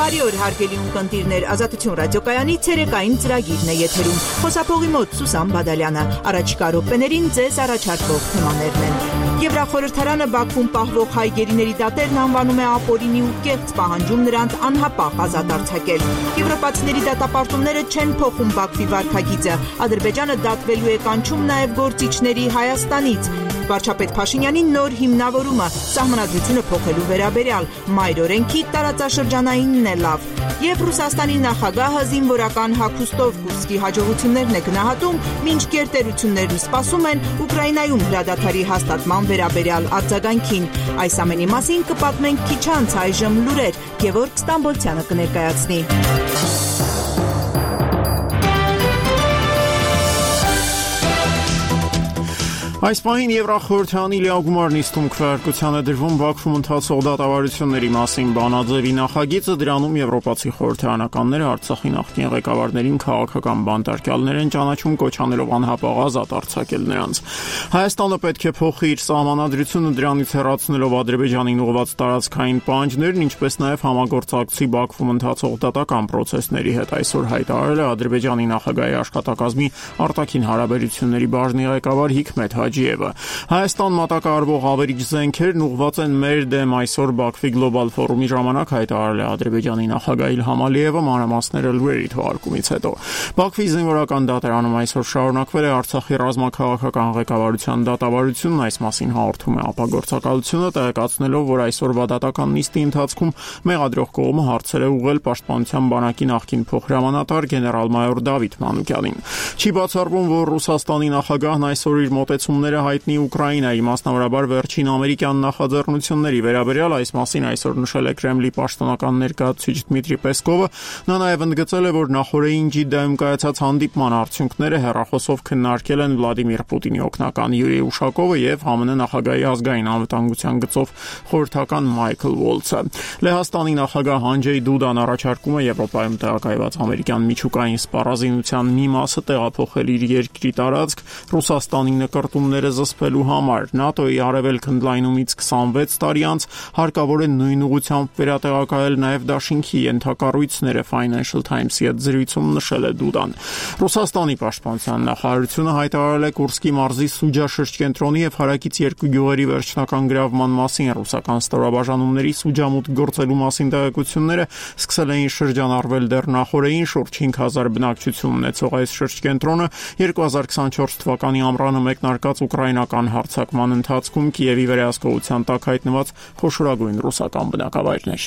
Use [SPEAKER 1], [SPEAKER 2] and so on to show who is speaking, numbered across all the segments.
[SPEAKER 1] Բարի օր հարգելի ունկնդիրներ, Ազատություն ռադիոկայանի ցերեկային ծրագիրն է եթերում։ Խոսափողի մոտ Սուսան Բադալյանը, առաջիկա րոպեներին ձեզ առաջարկվող թեմաներն են։ Եվրախորհրդարանը Բաքվում պահվող հայ գերիների դատերն անվանում է ապօրինի ու կեղծ, պահանջում նրանց անհապաղ ազատ արձակել։ Եվրոպացիների դատապարտումները չեն փոխում Բաքվի վարքագիծը։ Ադրբեջանը դատվելու է կանչում նաև գործիչների Հայաստանից։ Վարչապետ Փաշինյանի նոր հիմնավորումը, սահմանադրությունը փոխելու վերաբերյալ, մայրօրենքի տարածաշրջանայինն է լավ։ Եվ Ռուսաստանի նախագահը զինվորական հագուստով Կուրսկի հաջողություններն է գնահատում, մինչ գերտերություններն սպասում են Ուկրաինայում հրադադարի հաստատման վերաբերյալ արձագանքին։ Այս ամենի մասին կպատմենք քիչ անց, այժմ լուրեր, Գևորգ Ստամբոլցյանը կներկայացնի։
[SPEAKER 2] Այս պահին Եվրախորհրդարանի լիագումար նիստում քվեարկության է դրվում Բաքվում ընթացող դատավարությունների մասին բանաձևի նախագիծը, դրանում եվրոպացի խորհրդարանականները Արցախի նախկին ղեկավարներին քաղաքական բանտարկյալներ են ճանաչում, կոչ անելով անհապաղ ազատ արձակել նրանց։ Հայաստանը պետք է փոխի իր սահմանադրությունը, դրանից հեռացնելով Ադրբեջանին ուղղված տարածքային պահանջներն, ինչպես նաև համագործակցի Բաքվում ընթացող դատական պրոցեսների հետ, այսօր հայտարարել է Ադրբեջանի նախագահի աշխատակազմի արտաքին հարաբերությունների բաժնի ղեկավար Հիկմետ Հայաստան մատակարարվող ավերիչ զենքերն ուղղված են մեր դեմ, այսօր Բաքվի գլոբալ ֆորումի ժամանակ հայտարարել է Ադրբեջանի նախագահ Իլհամ Ալիևը, մանրամասները լուրերի թողարկումից հետո։ Բաքվի զինվորական դատարանում այսօր շարունակվել է Արցախի ռազմաքաղաքական ղեկավարության դատավարությունն, այս մասին հաղորդում է ապագործակալությունը, տեղեկացնելով, որ այսօրվա դատական նիստի ընթացքում մեղադրող կողմը հարցեր է ուղղել Պաշտպանության բանակի նախկին փոխհրամանատար գեներալ-մայոր Դավիթ Մանուկյանին։ Չի բացառվում, որ Ռուսաստանի նախագահն այսօր իր մոտեցումները հայտնի Ուկրաինայի, մասնավորաբար վերջին ամերիկյան նախաձեռնությունների վերաբերյալ, այս մասին այսօր նշել է Կրեմլի պաշտոնական ներկայացուցիչ Դմիտրի Պեսկովը։ Նա նաև ընդգծել է, որ նախորդին Ջիդայում կայացած հանդիպման արդյունքները հեռախոսով քննարկել են Վլադիմիր Պուտինի օգնական Յուրի Ուշակովը եւ ԱՄՆ նախագահի ազգային անվտանգության գծով խորհրդական Մայքլ Ուոլցը։ Լեհաստանի նախագահ Անջեյ Դուդան առաջարկում է Եվրոպայում տեղակայված ամերիկյան միջուկային սպառազինության մի մասը տեղափոխել իր երկրի տարածք Ռուսաստանի նկարտումները զսպելու համար։ ՆԱՏՕ-ի արևելք ընդլայնումից 26 տարի անց հարկավոր է նույն ուղղությամբ վերատեղակայել նաև դաշինքի ենթակառույցները, Financial Times-ի հետ զրույցում նշել է Դուդան։ Ռուսաստանի պաշտպանության նախարարությունը հայտարարել է Կուրսկի մարզի Սուջա շրջկենտրոնի եւ հարակից երկու գյուղերի վերջնական գրավման մասին։ Ռուսական ստորաբաժանումների Սուջամուտ գործելու մասին տեղեկությունները սկսել էին շրջանառվել դեռ նախորդին, շուրջ 5000 բնակչություն ունեցող այս շրջկենտրոնը 2024 թվականի ամռանը մեկնարկած ուկրաինական հարձակման ընթացքում Կիևի վերահսկողության տակ հայտնված խոշորագույն ռուսական բնակավայրներ։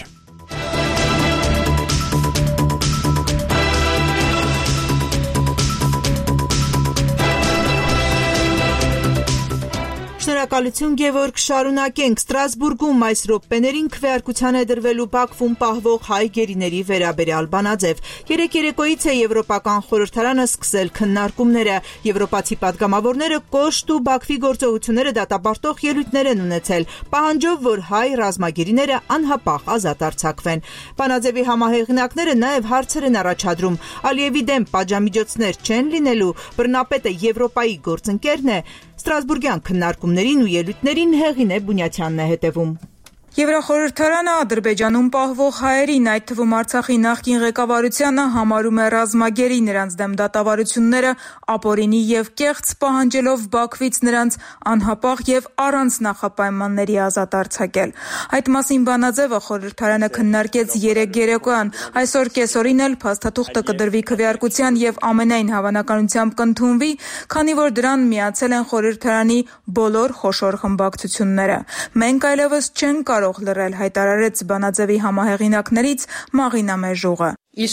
[SPEAKER 1] Շնորհակալություն Գևորգ, շարունակենք։ Ստրասբուրգում այս րոպեներին քվեարկության է դրվելու Բաքվում պահվող հայ գերիների վերաբերյալ բանաձև։ Երեկ երեկոյից է Եվրոպական խորհրդարանը սկսել քննարկումները։ Եվրոպացի պատգամավորները կոշտ ու Բաքվի գործողությունները դատապարտող ելույթներ են ունեցել, պահանջով, որ հայ ռազմագերիները անհապաղ ազատ արձակվեն։ Բանաձևի համահեղինակները նաև հարցեր են առաջադրում։ Ալիևի դեմ պատժամիջոցներ չեն լինելու, բռնապետը Եվրոպայի գործընկերն է։ Ստրասբուրգյան քննարկումներին ու ելույթներին Հեղինե Բունյացյանն է հետևում։
[SPEAKER 3] Եվրախորհրդարանը Ադրբեջանում պահվող հայերին, այդ թվում Արցախի նախկին ղեկավարությանը, համարում է ռազմագերի, նրանց դեմ դատավարությունները ապօրինի եւ կեղծ, պահանջելով Բաքվից նրանց անհապաղ եւ առանց նախապայմանների ազատ արձակել։ Այդ մասին բանաձևը խորհրդարանը քննարկեց երեկ երեկոյան, այսօր կեսօրին էլ փաստաթուղթը կդրվի քվեարկության եւ ամենայն հավանականությամբ կընդունվի, քանի որ դրան միացել են խորհրդարանի բոլոր խոշոր խմբակցությունները։ Մենք այլևս չենք կարող լռել, հայտարարեց բանաձևի համահեղինակներից Մաղինա Մեժուղը։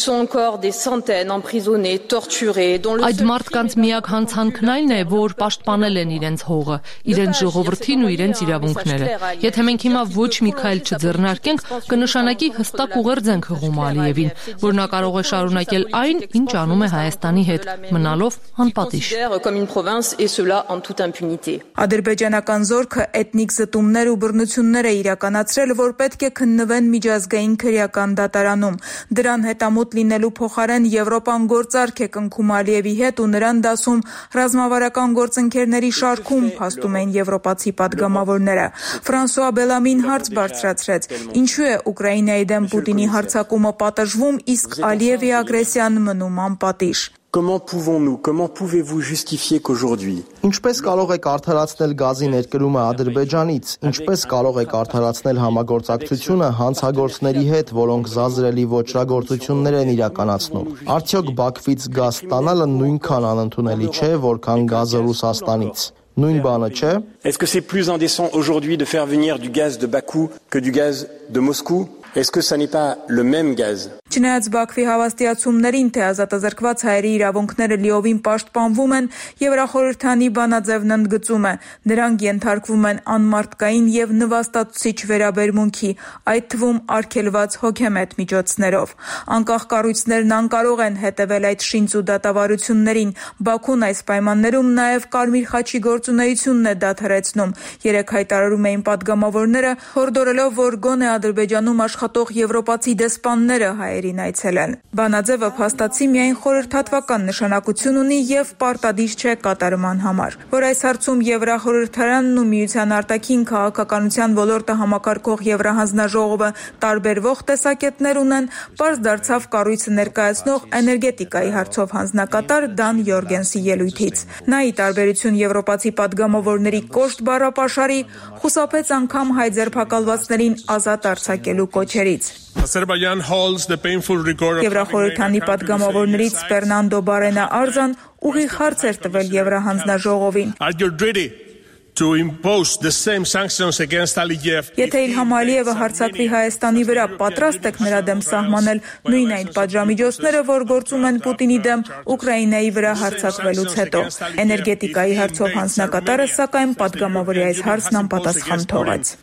[SPEAKER 4] Այդ մարդկանց միակ հանցանքն այն է, որ պաշտպանել են իրենց հողը, իրենց ժողովրդին ու իրենց իրավունքները։ Եթե մենք հիմա ոչ մի քայլ չձեռնարկենք, կնշանակի հստակ ուղերձ ենք հղում Ալիևին, որ նա կարող է շարունակել այն, ինչ անում է Հայաստանի հետ, մնալով անպատիժ։
[SPEAKER 3] Ադրբեջանական զորքը էթնիկ զտումներ ու բռնություններ է իրականացրել, որ պետք է քննվեն միջազգային քրեական դատարանում։ Դրան հետ մշտամուտ լինելու փոխարեն Եվրոպան գործարք է կնքում Ալիևի հետ ու նրան դասում ռազմավարական գործընկերների շարքում, փաստում են եվրոպացի պատգամավորները։ Ֆրանսուଆ Բելամին հարց բարձրացրեց. ինչու է Ուկրաինայի դեմ Պուտինի հարձակումը պատժվում, իսկ Ալիևի ագրեսիան մնում անպատիժ։
[SPEAKER 5] Comment pouvez-vous justifier qu'aujourd'hui
[SPEAKER 6] Ինչպես կարող եք արդարացնել գազի ներկրումը Ադրբեջանից, ինչպես կարող եք արդարացնել համագործակցությունը հանցագործների հետ, որոնք զազրելի ոճրագործություններ են իրականացնում։ Արդյոք Բաքվից գազ ստանալը նույնքան անընդունելի չէ, որքան գազը Ռուսաստանից։ Նույն բանը չէ։
[SPEAKER 5] Est-ce que c'est plus indécent aujourd'hui de faire venir du gaz de Bakou que du gaz de Moscou? Est-ce que ça n'est pas le même gaz?
[SPEAKER 3] Չնայած Բաքվի հավաստիացումներին, թե ազատազրկված հայերի իրավունքները լիովին պաշտպանվում են, Եվրախորհրդանի բանաձևն ընդգծում է, նրանք ենթարկվում են անմարդկային եւ նվաստացուցիչ վերաբերմունքի, այդ թվում արգելված հոգեմետ միջոցներով։ Անկախ կառույցներն անկարող են հետևել այդ շինծ ու դատավարություններին։ Բաքուն այս պայմաններում նաեւ Կարմիր խաչի գործունեությունն է դադարեցնում։ Երեք հայտարարում էին պատգամավորները, հորդորելով, որ գոնե Ադրբեջանում աշխատող եվրոպացի դեսպանները հայերին այցելեն։ Բանաձևը փաստացի միայն խորհրդատվական նշանակություն ունի եւ պարտադիր չէ կատարման համար։ Որ այս հարցում Եվրախորհրդարանն ու Միության արտաքին քաղաքականության ոլորտը համակարգող Եվրահանձնաժողովը տարբերվող տեսակետներ ունեն, պարզ դարձավ կառույցը ներկայացնող էներգետիկայի հարցով հանձնակատար Դան Յորգենսի ելույթից։ Նա ի տարբերություն եվրոպացի պատգամավորների կոշտ բառապաշարի խուսափեց անգամ հայ ձերբակալվածներին ազատ արձակելու կոչերից։ Եվրախորհրդանի պատգամավորներից Ֆերնանդո Բարենա Արզան ուղիղ հարց էր տվել Եվրահանձնաժողովին։ Եթե Իլհամ Ալիևը հարձակվի Հայաստանի վրա, պատրաստ եք նրա դեմ սահմանել նույն այն պատժամիջոցները, որ գործում են Պուտինի դեմ Ուկրաինայի վրա հարձակվելուց հետո։ Էներգետիկայի հարցով հանձնակատարը սակայն պատգամավորի այս հարցն անպատասխան թողեց։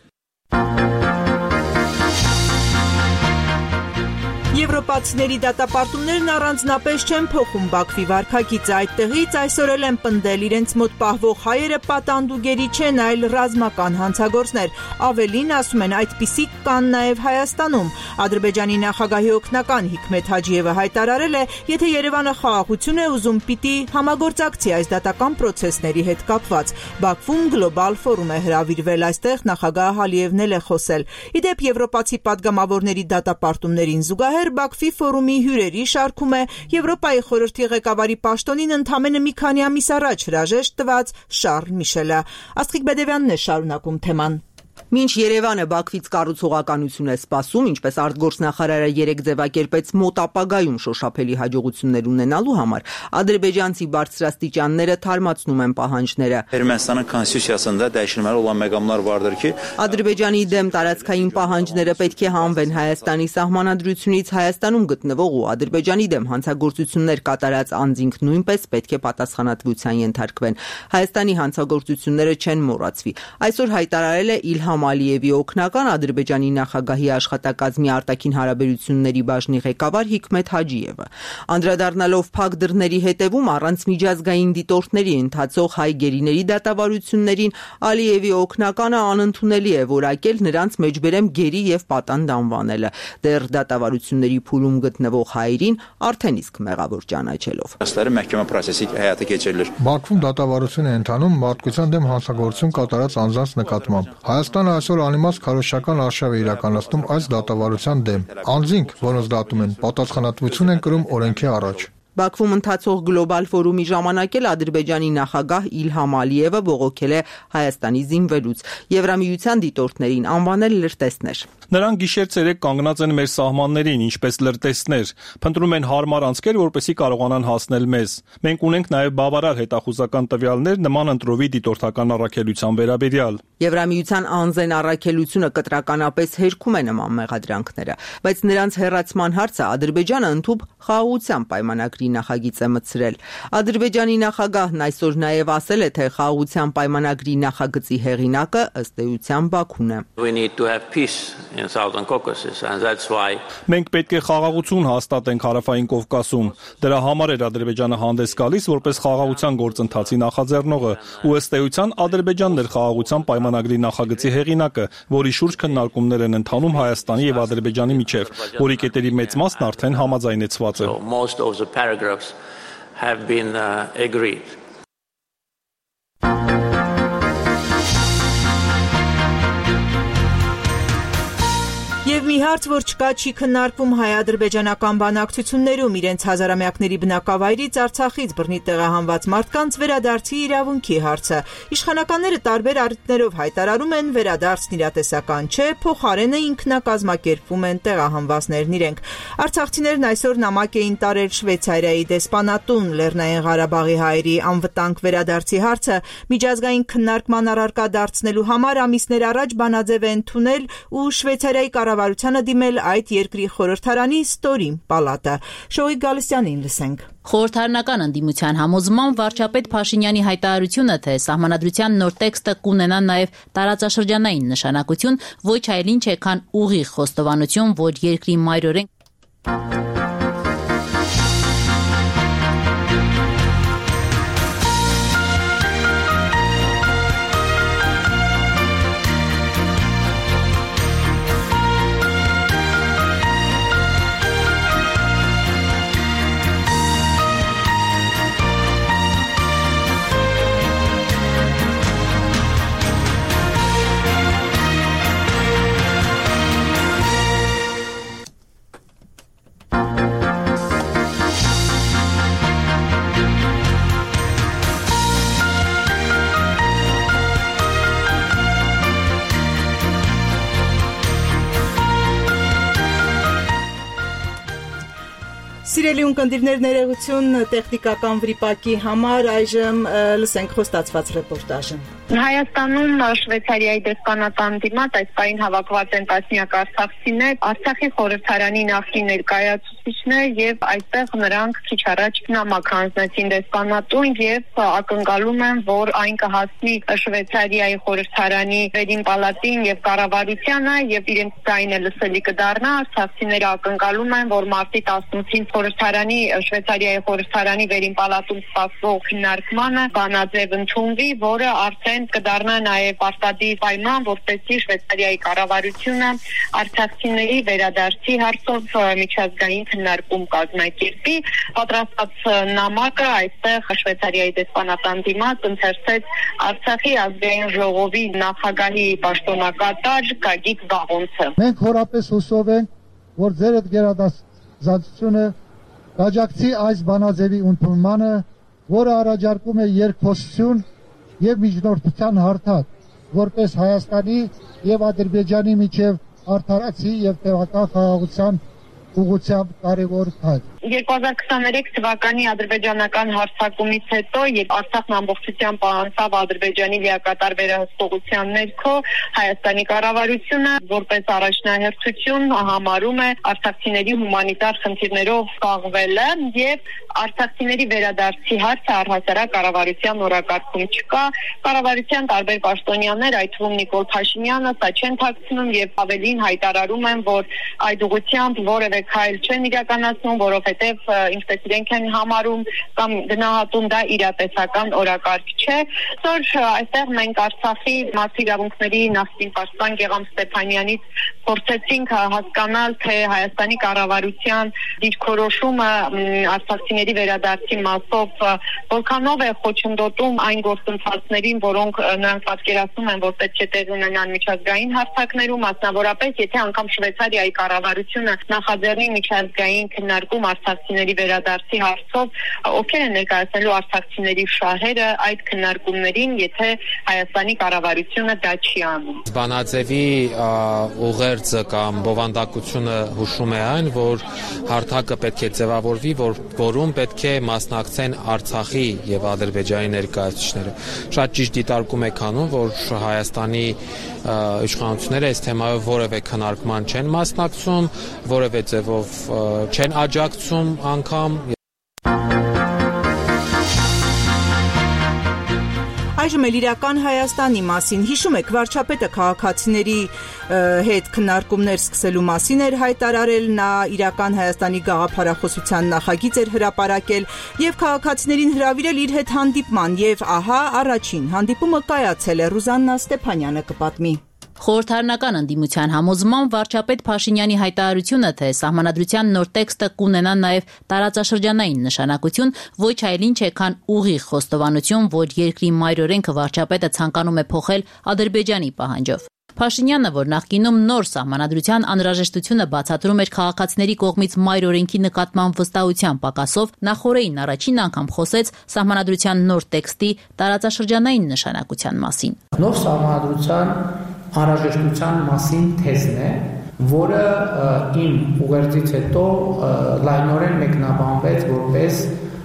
[SPEAKER 1] Եվրոպացիների դատապարտումներն առանձնապես չեն փոխում Բաքվի վարքագիծը, այդտեղից այսօր էլ են պնդել իրենց մոտ պահվող հայերը պատանդուգերի չեն, այլ ռազմական հանցագործներ։ Ավելին, ասում են, այդպիսիք կան նաև Հայաստանում։ Ադրբեջանի նախագահի օգնական Հիկմեթ Հաջիևը հայտարարել է, եթե Երևանը խաղաղություն է ուզում, պիտի համագործակցի այս դատական պրոցեսների հետ կապված։ Բաքվում գլոբալ ֆորում է հրավիրվել, այստեղ նախագահ Ալիևն էլ է խոսել։ Իդեպ եվրոպացի պատգամավորների դատապարտումներին զուգահեռ Բաքվի ֆորումի հյուրերի շարքում է Եվրոպայի խորհրդի ղեկավարի պաշտոնին ընդամենը մի քանի ամիս առաջ հրաժեշտ տված Շարլ Միշելը։ Աստղիկ Բեդևյանն է շարունակում թեման։
[SPEAKER 7] Մինչ Երևանը Բաքվից կառուցողականություն է սպասում, ինչպես արտգործնախարարը երեկ ձևակերպեց մոտ ապագայում շոշափելի հաջողություններ ունենալու համար, ադրբեջանցի բարձրաստիճանները թարմացնում են պահանջները։
[SPEAKER 8] Ermənistanın konstitusiyasında dəyişilməli olan məqamlar vardır ki,
[SPEAKER 7] Ադրբեջանի դեմ տարածքային պահանջները պետք է հանվեն Հայաստանի սահմանադրությունից, Հայաստանում գտնվող ու Ադրբեջանի դեմ հանցագործություններ կատարած անձինք նույնպես պետք է պատասխանատվության ենթարկվեն։ Հայաստանի հանցագործությունները չեն մոռացվի։ Այսօր հայտարարել է Իլհամ Ալիևի օգնական Ադրբեջանի նախագահի աշխատակազմի արտաքին հարաբերությունների բաժնի ղեկավար Հիկմեթ Հաջիևը։ Անդրադառնալով փակ դռների հետևում առանց միջազգային դիտորդների ընթացող հայ գերիների դատավարություններին, Ալիևի օգնականը անընդունելի է որակել նրանց մեջբերեմ գերի եւ պատանդ անվանելը, դեռ դատավարությունների փուլում գտնվող հայերին արդեն իսկ մեղավոր ճանաչելով։
[SPEAKER 8] Մəhkəmə prosesi həyata keçirilir։
[SPEAKER 9] Բաքվում դատավարություն է ընթանում մարդկության դեմ հանցագործություն կատարած անձանց նկատմամբ։ Հայաստանը այսօր անիմաստ քարոզչական արշավ է իրականացնում այս դատավարության դեմ։ Անձինք, որոնց դատում են, պատասխանատվություն են կրում օրենքի առաջ։
[SPEAKER 7] Բաքվում ընթացող գլոբալ ֆորումի ժամանակ էլ Ադրբեջանի նախագահ Իլհամ Ալիևը բողոքել է Հայաստանի զինվելուց, Եվրամիության դիտորդներին անվանել լրտեսներ։
[SPEAKER 10] Նրանք գիշեր-ցերեկ կանգնած են մեր սահմաններին, ինչպես լրտեսներ, փնտրում են հարմար անցքեր, որպեսզի կարողանան հասնել մեզ։ Մենք ունենք նաև բավարար հետախուզական տվյալներ նման ընտրովի դիտորդական առաքելության վերաբերյալ։
[SPEAKER 7] Եվրամիության անձեն առաքելությունը կտրականապես հերքում է նման մեղադրանքները, բայց նրանց հեռացման հարցը Ադրբեջանը ընդհուպ խաղաղության պայմանագրի նախագիծ է մտցրել։ Ադրբեջանի նախագահն այսօր նաև ասել է, թե խաղաղության պայմանագրի նախագծի հեղինակը ըստ էության Բաքուն է։
[SPEAKER 11] in Southern Caucasus, and that's why
[SPEAKER 10] Մենք պետք է խաղաղություն հաստատենք Հարավային Կովկասում։ Դրա համար էր Ադրբեջանը հանդես գալիս որպես խաղաղության գործընթացի նախաձեռնողը, ու ըստ էության Ադրբեջանն էր խաղաղության պայմանագրի նախագծի հեղինակը, որի շուրջ քննարկումներ են ընթանում Հայաստանի եւ Ադրբեջանի միջեւ, որի կետերի մեծ մասն արդեն համաձայնեցված է։
[SPEAKER 11] most of the paragraphs have been agreed.
[SPEAKER 1] Եվ մի հարց, որ չկա, չի քննարկվում հայ-ադրբեջանական բանակցություններում իրենց հազարամյակների բնակավայրից Արցախից բռնի տեղահանված մարդկանց վերադարձի իրավունքի հարցը։ Իշխանականները տարբեր առիթներով հայտարարում են վերադարձն իրատեսական չէ, փոխարենը ինքնակազմակերպվում են տեղահանվածներն իրենք։ Արցախցիներն այսօր նամակ էին տարել Շվեյցարիայի դեսպանատուն Լեռնային Ղարաբաղի հայերի անվտանգ վերադարձի հարցը միջազգային քննարկման առարկա դարձնելու համար ամիսներ առաջ բանաձև է ընդունել ու Շվեյցարիայի կառավարությանը դիմել այդ երկրի խորհրդարանի ստորին պալատը։ Շոյիկ Գալստյանին լսենք։
[SPEAKER 12] Խորհրդարանական ընդդիմության համոզմամբ վարչապետ Փաշինյանի հայտարարությունը, թե սահմանադրության նոր տեքստը կունենա նաև տարածաշրջանային նշանակություն, ոչ այլ ինչ է, քան ուղիղ խոստովանություն, որ երկրի մայրօրենք
[SPEAKER 1] Սիրելի ունկնդիրներ, ներողություն տեխնիկական վրիպակի համար, այժմ լսենք խոստացված ռեպորտաժը։
[SPEAKER 13] Հայաստանում Շվեյցարիայի դեսպանատան դիմաց այս պահին հավաքված են տասնյակ արցախցիներ, Արցախի խորհրդարանի նախկին ներկայացուցիչներ եւ այստեղ նրանք քիչ առաջ նամակ հանձնեցին դեսպանատուն եւ ակնկալում են, որ այն կհասնի Շվեյցարիայի խորհրդարանի վերին պալատին եւ կառավարությանը եւ իրենց ձայնը լսելի կդառնա։ Արցախցիները ակնկալում են, որ մարտի 18-ին խորհրդարանի Շվեյցարիայի խորհրդարանի վերին պալատում սպասվող քննարկմանը բանաձև ընդունվի, որը արդեն կդառնա նաև պարտադիր պայման, որպեսզի Շվեյցարիայի կառավարությունը արցախցիների վերադարձի հարցով միջազգային քննարկում կազմակերպի։ Պատրաստած նամակը այստեղ Շվեյցարիայի դեսպանատան դիմաց ընթերցեց Արցախի ազգային ժողովի նախագահի պաշտոնակատար Գագիկ Վաղոնցը։
[SPEAKER 14] Մենք հորապես հուսով ենք, որ ձեր այդ գերադասությունը կաջակցի այս բանաձևի ընդունմանը, որը առաջարկում է երկխոսություն եւ միջնորդության հարթակ, որպես Հայաստանի եւ Ադրբեջանի միջև արդարացի եւ տեղական խաղաղության ուղղությամբ կարևոր քայլ։
[SPEAKER 13] 2023 թվականի ադրբեջանական հարձակումից հետո, երբ Արցախն ամբողջությամբ անցավ Ադրբեջանի լիակատար վերահսկողության ներքո, Հայաստանի կառավարությունը որպես առաջնահերթություն համարում է արցախցիների հումանիտար խնդիրներով զբաղվելը եւ արցախցիների վերադարձի հարցը առհասարակ կառավարության օրակարգում չկա։ Կառավարության տարբեր պաշտոնյաներ, այդ թվում Նիկոլ Փաշինյանը, սա չեն թաքցնում եւ ավելին հայտարարում են, որ այդ ուղղությամբ որևէ քայլ չեն իրականացնում, որովհետև ինչպես իրենք են համարում կամ գնահատում, դա իրատեսական օրակարգ չէ։ Այսօր այստեղ մենք Արցախի մարդու իրավունքների նախկին պաշտպան Գեգամ Ստեփանյանից փորձեցինք հասկանալ, թե Հայաստանի կառավարության դիրքորոշումը արցախցիների վերադարձի մասով որքանով է խոչընդոտում այն գործընթացներին, որոնք նրանք պատկերացնում են, որ պետք է տեղի ունենան միջազգային հարթակներում, մասնավորապես եթե անգամ Շվեյցարիայի կառավարությունը նախաձեռնի միջազգային քննարկում արցախցիների վերադարձի հարցով, ովքեր են ներկայացնելու արցախցիների շահերը այդ քննարկումներին, եթե Հայաստանի կառավարությունը դա չի անում։
[SPEAKER 15] Բանաձևի ուղերձը կամ բովանդակությունը հուշում է այն, որ հարթակը պետք է ձևավորվի, որում պետք է մասնակցեն Արցախի եւ Ադրբեջանի ներկայացուցիչները։ Շատ ճիշտ դիտարկում եք անում, որ Հայաստանի իշխանությունները այս թեմայով որևէ քննարկման չեն մասնակցում, որևէ ձևով չեն աջակցում անգամ։
[SPEAKER 1] Այժմ խոսում էլ իրական Հայաստանի մասին։ Հիշում եք, վարչապետը քաղաքացիների հետ քննարկումներ սկսելու մասին էր հայտարարել, նա իրական Հայաստանի գաղափարախոսության նախագիծ էր հրապարակել եւ քաղաքացիներին հրավիրել իր հետ հանդիպման, եւ ահա առաջին հանդիպումը կայացել է։ Ռուզաննա Ստեփանյանը կպատմի։
[SPEAKER 12] Խորհրդարանական ընդդիմության համոզմամբ վարչապետ Փաշինյանի հայտարարությունը, թե սահմանադրության նոր տեքստը կունենա նաև տարածաշրջանային նշանակություն, ոչ այլ ինչ է, քան ուղիղ խոստովանություն, որ երկրի մայրօրենքը վարչապետը ցանկանում է փոխել Ադրբեջանի պահանջով։ Փաշինյանը, որ նախկինում նոր սահմանադրության անհրաժեշտությունը բացատրում էր քաղաքացիների կողմից մայրօրենքի նկատմամբ վստահության պակասով, նախորդին առաջին անգամ խոսեց սահմանադրության նոր տեքստի տարածաշրջանային նշանակության մասին։
[SPEAKER 16] Նոր սահմանադրության անհրաժեշտության մասին թեզն է, որը իմ ուղերձից հետո լայնորեն մեկնաբանվեց որպես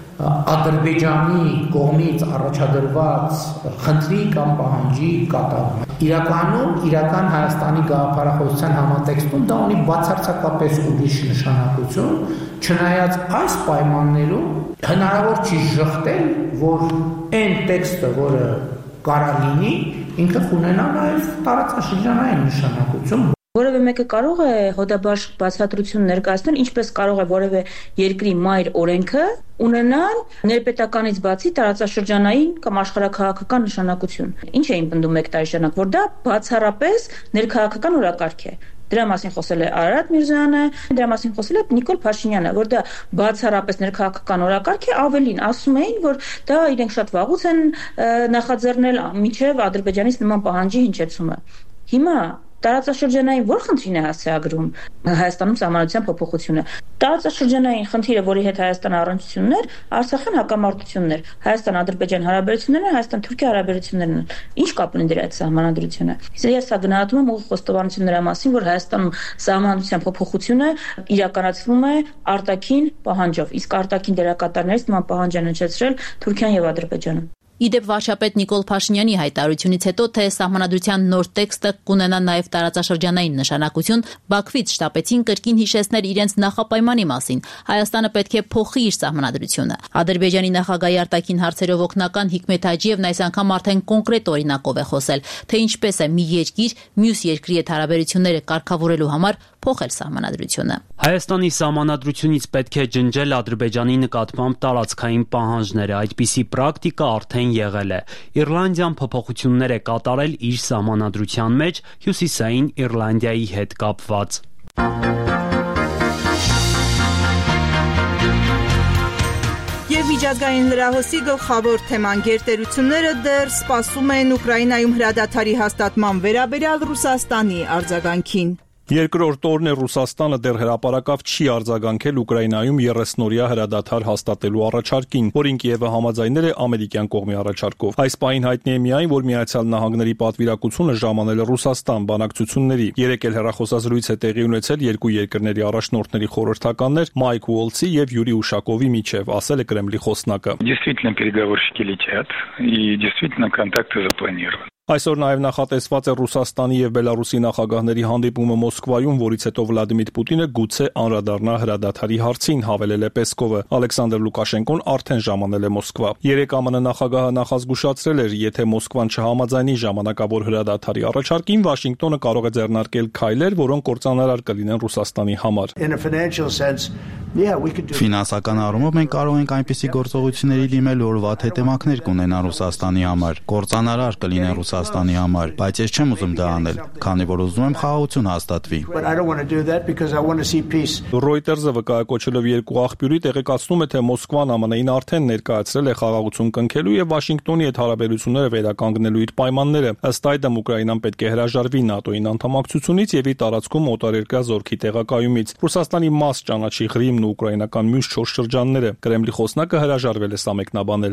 [SPEAKER 16] Ադրբեջանի կողմից առաջադրված խնդրի կամ պահանջի կատարում։ Իրականում իրական Հայաստանի գաղափարախոսության համատեքստում դա ունի բացարձակապես ուրիշ նշանակություն, չնայած այս պայմաններում հնարավոր չի ժխտել, որ այն տեքստը, որը կարա լինի, ինքը ունենա նաև տարածաշրջանային նշանակություն։
[SPEAKER 17] Որևէ մեկը կարող է հոդաբաշխ բացատրություն ներկայացնել, ինչպես կարող է որևէ երկրի մայր օրենքը ունենալ ներպետականից բացի տարածաշրջանային կամ աշխարհաքաղաքական նշանակություն։ Ինչ էին պնդում մեկ տարի շարունակ, որ դա բացառապես ներքաղաքական օրակարգ է։ Դրա մասին խոսել է Արարատ Միրզոյանը, դրա մասին խոսել է Նիկոլ Փաշինյանը, որ դա բացառապես ներքաղաքական օրակարգ է, ավելին ասում էին, որ դա իրենք շատ վաղուց են նախաձեռնել մինչև Ադրբեջանից նման պահանջի հնչեցումը։ Հիմա տարածաշրջանային ո՞ր խնդրին է հասցեագրում Հայաստանում սահմանադրության փոփոխությունը։ Տարածաշրջանային խնդիրը, որի հետ Հայաստանը առնչությունն էր, Արցախյան հակամարտությունն էր, Հայաստան-Ադրբեջան հարաբերություններն, Հայաստան-Թուրքիա հարաբերություններն են։ Ինչ կապ ունի դրա հետ սահմանադրությունը։ Ես սա գնահատում եմ ուղիղ խոստովանություն նրա մասին, որ Հայաստանում սահմանադրության փոփոխությունը իրականացվում է արտաքին պահանջով, իսկ արտաքին դերակատարներից նման պահանջ են հնչեցրել Թուրքիան եւ Ադրբեջանը։
[SPEAKER 12] Իդեպ վարչապետ Նիկոլ Փաշինյանի հայտարարությունից հետո, թե սահմանադրության նոր տեքստը կունենա նաև տարածաշրջանային նշանակություն, Բաքվից շտապեցին կրկին հիշեցնել իրենց նախապայմանի մասին։ Հայաստանը պետք է փոխի իր սահմանադրությունը։ Ադրբեջանի նախագահի արտաքին հարցերով օգնական Հիկմետ Հաջիևն այս անգամ արդեն կոնկրետ օրինակով է խոսել, թե ինչպես է մի երկիր մյուս երկրի հետ հարաբերությունները կարգավորելու համար փոխել սահմանադրությունը։
[SPEAKER 18] Հայաստանի սահմանադրությունից պետք է ջնջել Ադրբեջանի նկատմամբ տարածքային պահանջները, այդպիսի պրակտիկա արդեն եղել է։ Իռլանդիան փոփոխություններ է կատարել իր սահմանադրության մեջ Հյուսիսային Իռլանդիայի հետ կապված։
[SPEAKER 1] Եվ միջազգային լրահոսի գլխավոր թեման գերտերությունները դեռ սպասում են Ուկրաինայում հրադադարի հաստատման վերաբերյալ Ռուսաստանի արձագանքին։
[SPEAKER 10] Երկրորդ օրն է Ռուսաստանը դեռ հրապարակավ չի արձագանքել Ուկրաինայում 30-օրյա հրադադար հաստատելու առաջարկին, որին Կիևը համաձայնել է ամերիկյան կողմի առաջարկով։ Այս պահին հայտնի է միայն, որ Միացյալ Նահանգների պատվիրակությունը ժամանել է Ռուսաստան բանակցությունների։ Երեկ էլ հեռախոսազրույց է տեղի ունեցել երկու երկրների առաջնորդների խորհրդականներ Մայք Ուոլցի եւ Յուրի Ուշակովի միջև, ասել է Կրեմլի խոսնակը։
[SPEAKER 19] Действительно, переговорщики летят, и действительно контакты запланированы.
[SPEAKER 10] Այսօր նաև նախատեսված է Ռուսաստանի եւ Բելարուսի նախագահների հանդիպումը Մոսկվայում, որից հետո Վլադիմիր Պուտինը գուցե անդրադառնա հրադադարի հարցին, հավելել է Պեսկովը։ Ալեքսանդր Լուկաշենկոն արդեն ժամանել է Մոսկվա։ Երեկ ԱՄՆ նախագահը նախազգուշացրել էր, եթե Մոսկվան չհամաձայնի ժամանակավոր հրադադարի առաջարկին, Վաշինգտոնը կարող է ձեռնարկել քայլեր, որոնք կործանարար կլինեն Ռուսաստանի համար։
[SPEAKER 20] Ֆինանսական առումով մենք կարող ենք այնպիսի գործողությունների դիմել, որ վատ հետևանքներ կունենան Ռուսաստանի համար, կործանարար կլինեն Ռուսաստանի համար, բայց ես չեմ ուզում դա անել, քանի որ ուզում եմ խաղաղություն հաստատվի։
[SPEAKER 10] Reuters-ը վկայակոչելով երկու աղբյուրի տեղեկացնում է, թե Մոսկվան ԱՄՆ-ին արդեն ներկայացրել է խաղաղություն կնքելու եւ Վաշինգտոնի հետ հարաբերությունները վերականգնելու իր պայմանները։ Ըստ այդմ Ուկրաինան պետք է հրաժարվի ՆԱՏՕ-ին անդամակցությունից եւ իր տարածքում օտարերկրյա զորքի տեղակայումից։ Ռուսաստանի մաս ճանաչի Ղրիմն ու ուկրաինական մյուս 4 շրջանները։ Կրեմլի խոսնակը հրաժարվել է սա մեկնաբանել։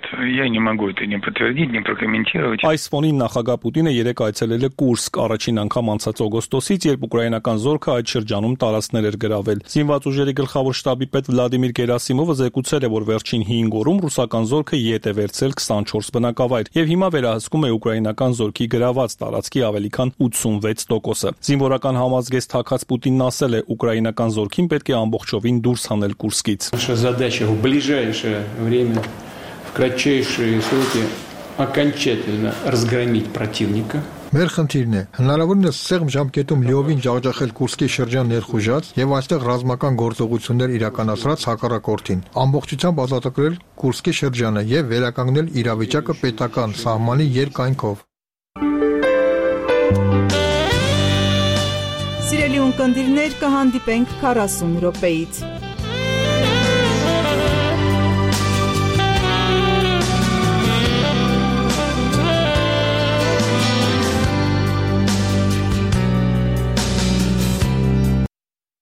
[SPEAKER 10] Այս ֆոնին նախագահ Պուտինը երեկ այցելել է Կուրսկ, առաջին անգամ անցած օգոստոսից, երբ ուկրաինական զորքը այդ շրջանում տարածքներ էր գրավել։ Զինված ուժերի գլխավոր շտաբի պետ Վլադիմիր Գերասիմովը զեկուցել է, որ վերջին 5 օրում ռուսական զորքը ետ է վերցրել 24 բնակավայր եւ հիմա վերահսկում է ուկրաինական զորքի գրաված տարածքի ավելի քան 86%-ը։ Զինվորական համազգեստ հագած Պուտինն ասել է, ուկրաինական զորքին պետք է ամբողջովին դուրս հանել Կուրսկից։
[SPEAKER 21] окончательно разгромить противника.
[SPEAKER 9] Մեր խնդիրն է հնարավորինս սեղմ ժամկետում լիովին ջախջախել Կուրսկի շրջան ներխուժած եւ այստեղ ռազմական գործողություններ իրականացրած հակառակորդին, ամբողջությամբ ազատագրել Կուրսկի շրջանը եւ վերականգնել իրավիճակը պետական սահմանի երկայնքով։
[SPEAKER 1] Սիրելի ունկնդիրներ, կհանդիպենք 40 րոպեից։